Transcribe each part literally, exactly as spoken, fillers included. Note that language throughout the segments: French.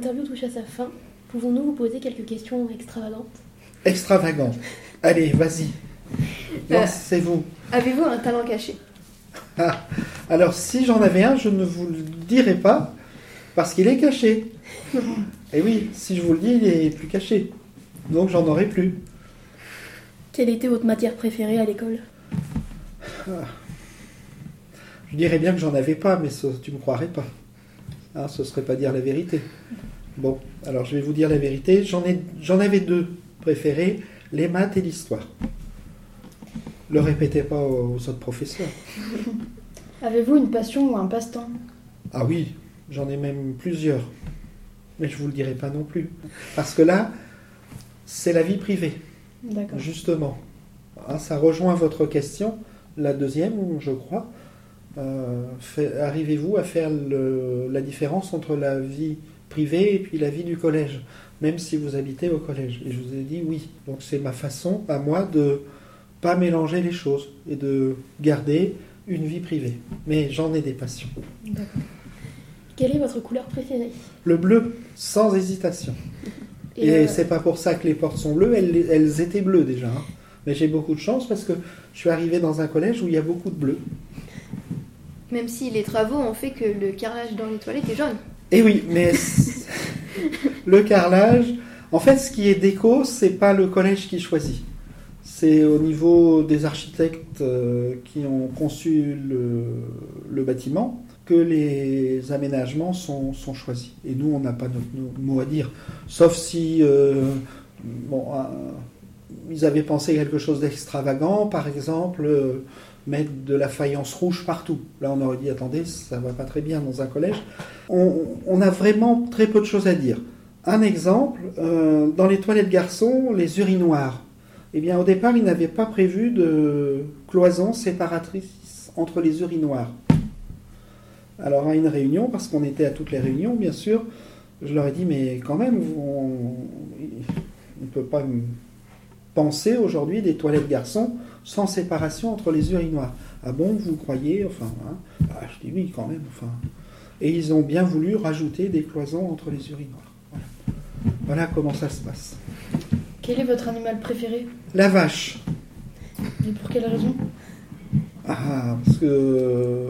l'interview touche à sa fin. Pouvons-nous vous poser quelques questions extravagantes ? Extravagant. Allez, vas-y. Lancez-vous. Euh, avez-vous un talent caché ? Ah, alors, si j'en avais un, je ne vous le dirai pas, parce qu'il est caché. Et oui, si je vous le dis, il est plus caché. Donc, j'en aurai plus. Quelle était votre matière préférée à l'école ? Ah. Je dirais bien que j'en avais pas, mais ce, tu me croirais pas. Hein, ce serait pas dire la vérité. Bon, alors je vais vous dire la vérité. J'en ai, j'en avais deux préférés, les maths et l'histoire. Le répétez pas aux, aux autres professeurs. Avez-vous une passion ou un passe-temps ? Ah oui, j'en ai même plusieurs. Mais je vous le dirai pas non plus. Parce que là, c'est la vie privée. D'accord. Justement. Ah, ça rejoint votre question, la deuxième, je crois. Euh, fait, arrivez-vous à faire le, la différence entre la vie privée et puis la vie du collège, même si vous habitez au collège? Et je vous ai dit oui. Donc c'est ma façon à moi de pas mélanger les choses et de garder une vie privée. Mais j'en ai des passions. D'accord. Quelle est votre couleur préférée ? Le bleu, sans hésitation. Et, et euh... c'est pas pour ça que les portes sont bleues, elles, elles étaient bleues déjà. Hein. Mais j'ai beaucoup de chance parce que je suis arrivé dans un collège où il y a beaucoup de bleu. Même si les travaux ont fait que le carrelage dans les toilettes est jaune. Eh oui, mais le carrelage, en fait, ce qui est déco, c'est pas le collège qui choisit. C'est au niveau des architectes euh, qui ont conçu le, le bâtiment que les aménagements sont, sont choisis. Et nous, on n'a pas notre mot à dire. Sauf si euh, bon, euh, ils avaient pensé quelque chose d'extravagant, par exemple... Euh, mettre de la faïence rouge partout. Là, on aurait dit, attendez, ça va pas très bien dans un collège. On, on a vraiment très peu de choses à dire. Un exemple, euh, dans les toilettes garçons, les urinoirs. Eh bien, au départ, ils n'avaient pas prévu de cloison séparatrice entre les urinoirs. Alors, à une réunion, parce qu'on était à toutes les réunions, bien sûr, je leur ai dit, mais quand même, on ne peut pas penser aujourd'hui des toilettes garçons sans séparation entre les urinoirs. Ah bon, vous croyez ? Enfin, hein, ah, je dis oui, quand même. Enfin, et ils ont bien voulu rajouter des cloisons entre les urinoirs. Voilà, voilà comment ça se passe. Quel est votre animal préféré ? La vache. Et pour quelle raison ? Ah, parce que...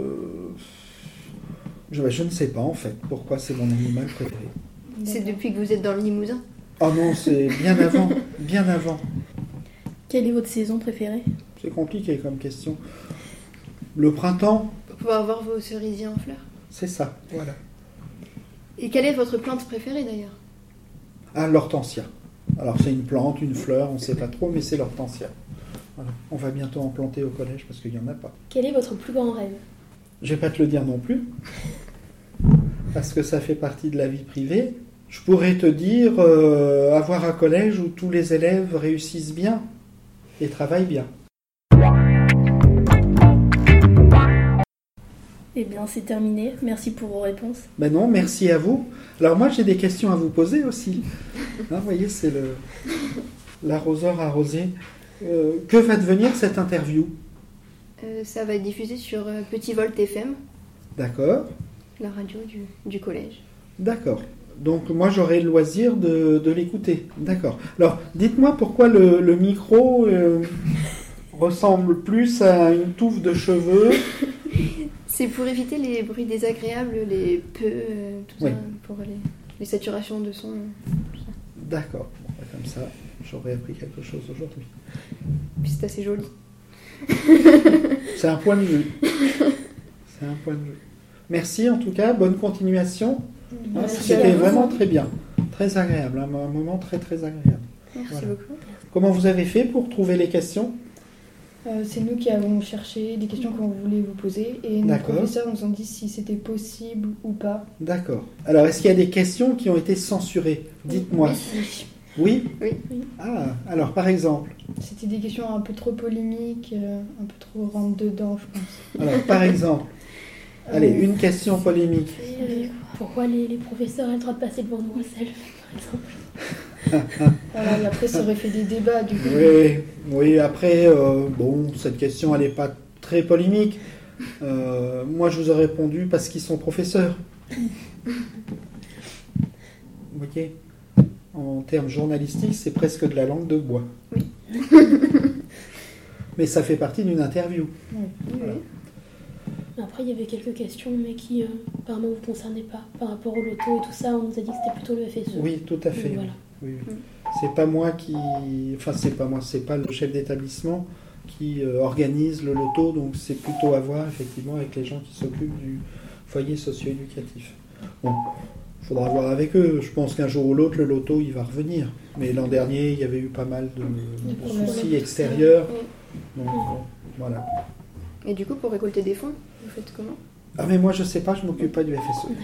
Je, je ne sais pas, en fait, pourquoi c'est mon animal préféré. C'est depuis que vous êtes dans le Limousin ? Oh non, c'est bien avant, bien avant. Quelle est votre saison préférée ? C'est compliqué comme question. Le printemps. Pour pouvoir voir vos cerisiers en fleurs. C'est ça, voilà. Et quelle est votre plante préférée d'ailleurs ? Ah, l'hortensia. Alors c'est une plante, une fleur, on ne sait pas trop, mais c'est l'hortensia. Voilà. On va bientôt en planter au collège parce qu'il n'y en a pas. Quel est votre plus grand rêve ? Je ne vais pas te le dire non plus, parce que ça fait partie de la vie privée. Je pourrais te dire euh, avoir un collège où tous les élèves réussissent bien et travaillent bien. Eh bien, c'est terminé. Merci pour vos réponses. Ben non, merci à vous. Alors moi, j'ai des questions à vous poser aussi. Hein, vous voyez, c'est le l'arroseur arrosé. Euh, que va devenir cette interview ? euh, Ça va être diffusé sur euh, Petit Volt F M. D'accord. La radio du, du collège. D'accord. Donc moi, j'aurai le loisir de, de l'écouter. D'accord. Alors, dites-moi pourquoi le, le micro euh, ressemble plus à une touffe de cheveux. C'est pour éviter les bruits désagréables, les peu, euh, tout oui. ça, pour les, les saturations de son. Tout ça. D'accord. Bon, comme ça, j'aurais appris quelque chose aujourd'hui. Puis c'est assez joli. C'est un point de vue. C'est un point de vue. Merci en tout cas. Bonne continuation. Hein, c'était vraiment très bien. Très agréable. Un, un moment très très agréable. Merci voilà. beaucoup. Comment vous avez fait pour trouver les questions ? Euh, c'est nous qui avons cherché des questions qu'on voulait vous poser et nos D'accord. professeurs nous ont dit si c'était possible ou pas. D'accord. Alors, est-ce qu'il y a des questions qui ont été censurées ? Dites-moi. Oui. Oui ? Oui. Oui. Ah, alors par exemple ? C'était des questions un peu trop polémiques, euh, un peu trop rentre-dedans, je pense. Alors, par exemple, allez, Euh, une question polémique. Euh, pourquoi les, les professeurs ont le droit de passer devant nous au self, par exemple ? Voilà, et après, ça aurait fait des débats, du coup. Oui, oui, après, euh, bon, cette question, elle n'est pas très polémique. Euh, moi, je vous ai répondu parce qu'ils sont professeurs. Vous voyez, en termes journalistiques, c'est presque de la langue de bois. Oui. Mais ça fait partie d'une interview. Oui, Voilà. oui. Après, il y avait quelques questions, mais qui, euh, apparemment, ne vous concernaient pas. Par rapport au loto et tout ça, on nous a dit que c'était plutôt le F S E. Oui, tout à fait. Donc, voilà. Oui, oui. Mm. C'est pas moi qui, enfin c'est pas moi, c'est pas le chef d'établissement qui euh, organise le loto, donc c'est plutôt à voir effectivement avec les gens qui s'occupent du foyer socio-éducatif. Bon, faudra voir avec eux. Je pense qu'un jour ou l'autre le loto il va revenir. Mais l'an dernier il y avait eu pas mal de, de problèmes. soucis extérieurs, Oui. donc bon, voilà. Et du coup, pour récolter des fonds, vous faites comment? Ah mais moi je sais pas, je m'occupe pas du F S E.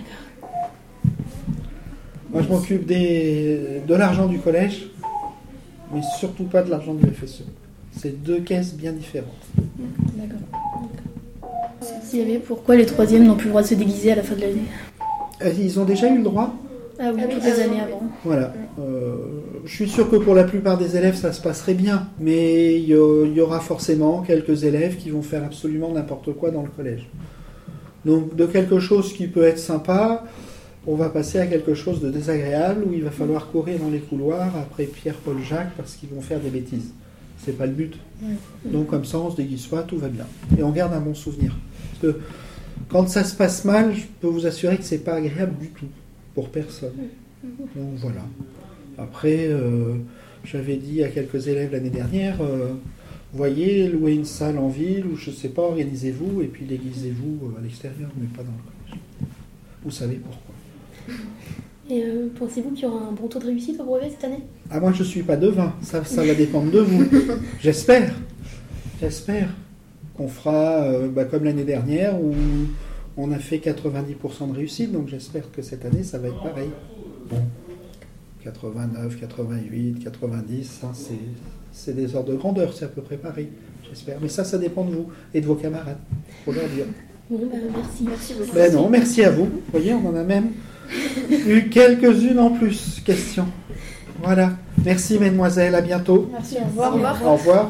Moi je m'occupe des, de l'argent du collège, mais surtout pas de l'argent du F S E. C'est deux caisses bien différentes. D'accord. S'il y avait, pourquoi les troisièmes n'ont plus le droit de se déguiser à la fin de l'année? Euh, Ils ont déjà eu le droit. Ah oui, Ah oui, toutes les ah années oui. avant. Voilà. Euh, je suis sûr que pour la plupart des élèves ça se passerait bien, mais il y, a- il y aura forcément quelques élèves qui vont faire absolument n'importe quoi dans le collège. Donc de quelque chose qui peut être sympa, on va passer à quelque chose de désagréable où il va falloir courir dans les couloirs après Pierre, Paul, Jacques parce qu'ils vont faire des bêtises. C'est pas le but. Ouais. Donc comme ça on se déguise pas, tout va bien. Et on garde un bon souvenir. Parce que quand ça se passe mal, je peux vous assurer que c'est pas agréable du tout pour personne. Donc voilà. Après, euh, j'avais dit à quelques élèves l'année dernière, euh, voyez, louez une salle en ville ou je sais pas, organisez-vous et puis déguisez-vous à l'extérieur, mais pas dans le collège. Vous savez pourquoi. Et euh, pensez-vous qu'il y aura un bon taux de réussite au brevet cette année? Ah moi je suis pas devin, ça, ça va dépendre de vous. J'espère. J'espère qu'on fera euh, bah, comme l'année dernière où on a fait quatre-vingt-dix pour cent de réussite, donc j'espère que cette année ça va être pareil. Bon, quatre-vingt-neuf, quatre-vingt-huit, quatre-vingt-dix, ça, c'est, c'est des ordres de grandeur, c'est à peu près pareil, j'espère. Mais ça, ça dépend de vous et de vos camarades, faut leur dire. Bon, bah, merci. Merci beaucoup. Ben non, merci à vous. Vous voyez, on en a même eu quelques-unes en plus, questions. Voilà. Merci, mesdemoiselles, à bientôt. Merci, au revoir. Au revoir. Au revoir.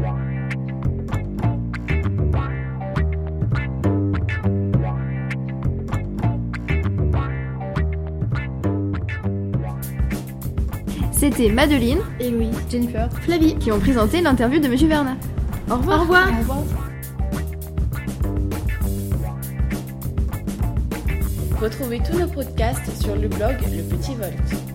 C'était Madeline Et oui. Jennifer, Flavie qui ont présenté l'interview de Monsieur Vernat. Au revoir. Au revoir. Au revoir. Retrouvez tous nos podcasts sur le blog Le Petit Volt.